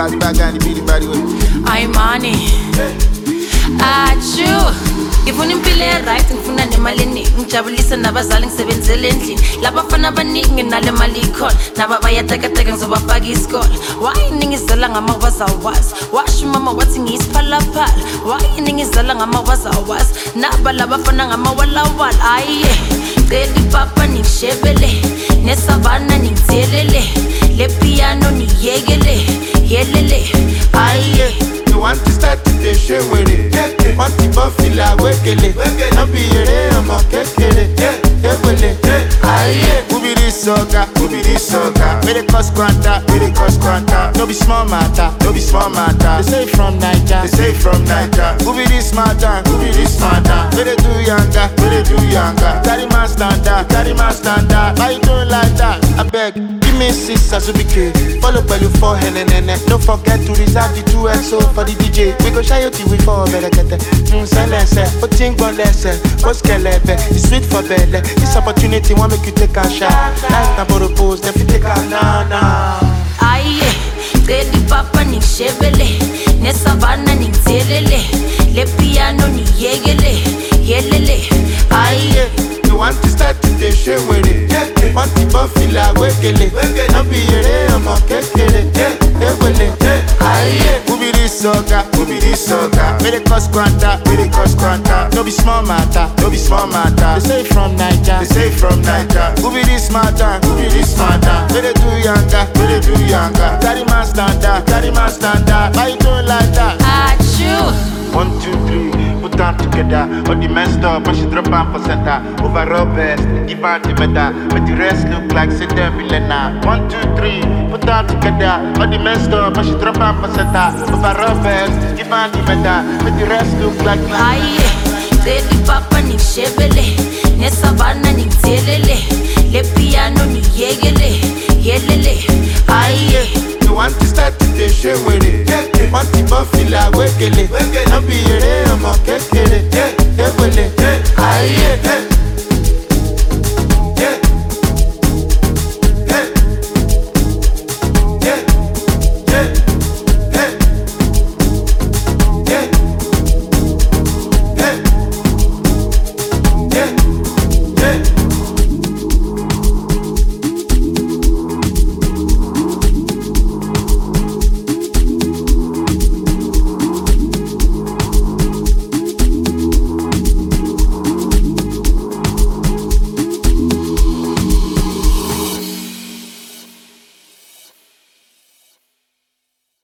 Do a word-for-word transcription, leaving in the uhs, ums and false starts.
got the bag and the beat body way. I'm money. Achu. Ngifuna impilo right ngifuna nemali eningi ngijabulisa nabazali ngisebenzele endlini labafana abaningi nale mali ikhona naba bayatekateka ngizobafaka isikole why ningizela ngamawazawazi washo mama wathi ngiyisiphalaphala why ningizela ngamawazawazi naba labafana ngamawalawala ayiye celi papa ningishebele nesavana ningithelele le piano niyekele yelele ayiye. You want to start to the show with it. Want to buffy la wekele. Don't be here, I'm a kekele. Yeah, aye. Who be this soca? Who be this soca? May they cost quanta, may they cost quanta. No be small matter, no be small matter. They say from Niger, they say from Niger. Who be this smarter? Who be this smarter? May they do younger, may they do younger. Carry my standard, carry my standard. Why you doing like that? I beg, give me six as we be follow belly for hen and then don't forget to reserve the two X O for the D J. We go shy you till we fall better get it. Mm, silence, but think on less. What's kelebe? It's sweet for belly. This opportunity won't make you take a shot. Life na for pose, then you take a nana. Aye, celi papa ningishebele nesavana ningithelele le piano niyekele yelele aye. You want to start to the show with it. Want to buffy la wekele. Don't be here, I'm a kekele. Aye. Who be this soca? Who be this soca? May they cost quanta, may they cost quanta. No be small matter, no be small matter. They say from Niger, they say from Niger. Who be this smarter? Who be this smarter? May they do younger, may they do younger. Carry my standard, carry my standard. Why you doing like that? Achoo. One, two, three, put them together. All the men stop, but she drop them for center. Overall best, give her the medal. But the rest look like sit there millionaire. One, two, three, put them together. All the men stop, but she drop them for center. Overall best, give her the medal. But the rest look like aye, celi papa ningishebele nesavana ningithelele le piano niyekele yelele aye. You want to start to the show with it. Want to buffy la wekele.